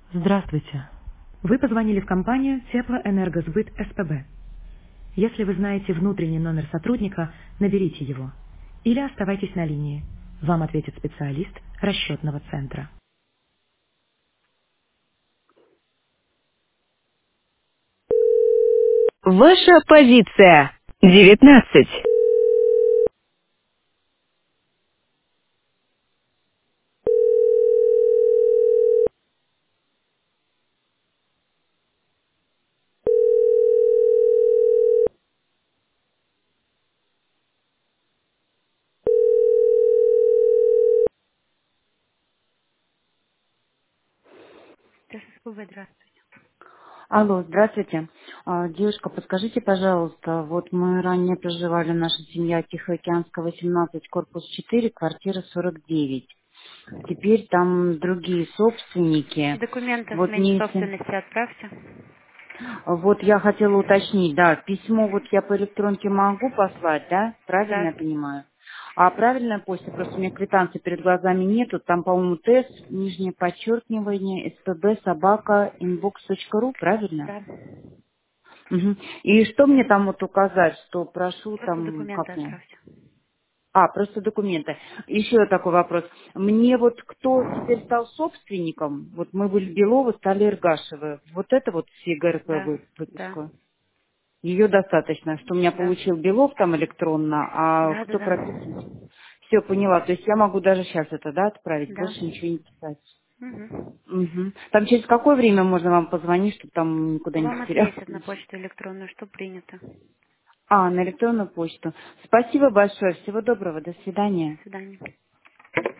Здравствуйте. Вы позвонили в компанию Теплоэнергосбыт СПБ. Если вы знаете внутренний номер сотрудника, наберите его. Или оставайтесь на линии. Вам ответит специалист расчетного центра. Ваша позиция. 19. ТССПБ, здравствуйте. Алло, здравствуйте. Девушка, подскажите, пожалуйста, вот мы ранее проживали, наша семья Тихоокеанская, 18, корпус 4, квартира 49. Теперь там другие собственники. Документы о Вот смене мне если... собственности отправьте. Вот я хотела уточнить, да, письмо вот я по электронке могу послать, да? Правильно Да, я понимаю? А правильная почта, просто у меня квитанции перед глазами нету, там, по-моему, тест, нижнее подчеркивание, spb, собака, inbox.ru, правильно? да. Мгм. И что мне там вот указать, что прошу Просто там, документы как мне? отправьте. Просто документы. Еще такой вопрос. Мне вот кто теперь стал собственником, вот мы были Беловы, стали Иргашевы, вот это вот с ЕГРП Да, да, выписка. Ее достаточно, что у меня да. получил Белов там электронно, а Да, да, кто да. прописан? Все, поняла. То есть я могу даже сейчас это, да, отправить, Да. больше ничего не писать. Угу. Мгм. Там через какое время можно вам позвонить, чтобы там никуда не Вам потерялся? ответят на почту электронную, что принято. На электронную почту. Спасибо большое. Всего доброго. До свидания. До свидания.